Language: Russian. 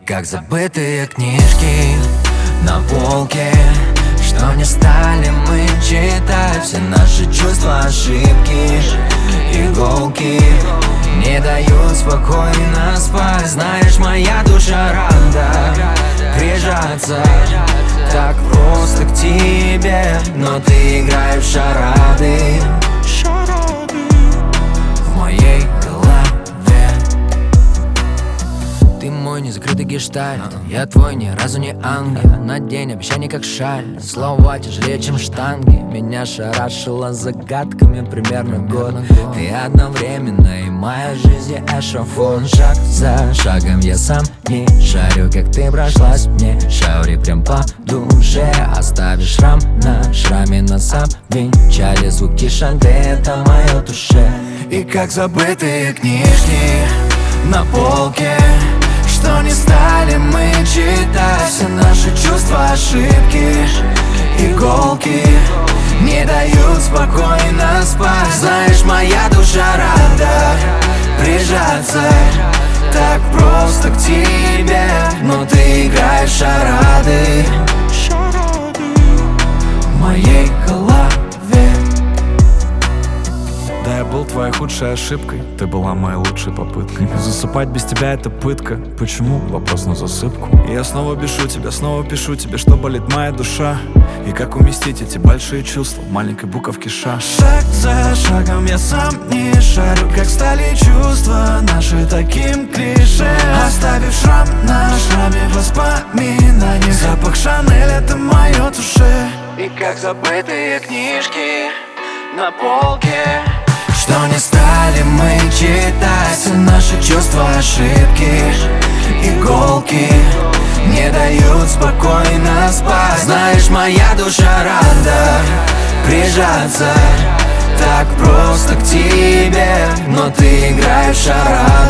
как забытые книжки на полке, что не стали мы читать. Все наши чувства, ошибки, иголки не дают спокойно спать. Знаешь, моя душа рада прижаться так просто к тебе, но ты играешь в шарады в моей голове. Ты мой незакрытый гештальт, я твой ни разу не ангел. На день обещаний как шаль, слова тяжелее, чем штанги. Меня шарашило загадками примерно год. Ты одновременно и моя жизнь, и эшафон. Шаг за шагом я сам не шарю, как ты прошлась мне. Шаури прям по душе, оставишь шрам на шраме. Нас обвенчали звуки шанте, это мое душе. И как забытые книжки на полке, что не стали мы читать. Все наши чувства, ошибки, иголки не дают спокойно спать. Знаешь, моя душа рада прижаться так просто к тебе, но ты играешь в шарады в моей голове. Да, я был твоей худшей ошибкой, ты была моей лучшей попыткой. Засыпать без тебя это пытка. Почему? Вопрос на засыпку. И я снова пишу тебе, снова пишу тебе, что болит моя душа. И как уместить эти большие чувства в маленькой буковке ша. Шаг за шагом я сам не шарю, как стали чувства наши таким клише. Оставив шрам на шраме воспоминаний, запах Шанель — это мое душе. И как забытые книжки на полке, что не стали мы читать. Все наши чувства, ошибки, иголки не дают спокойно спать. Знаешь, моя душа рада прижаться так просто к тебе, но ты играешь в шарады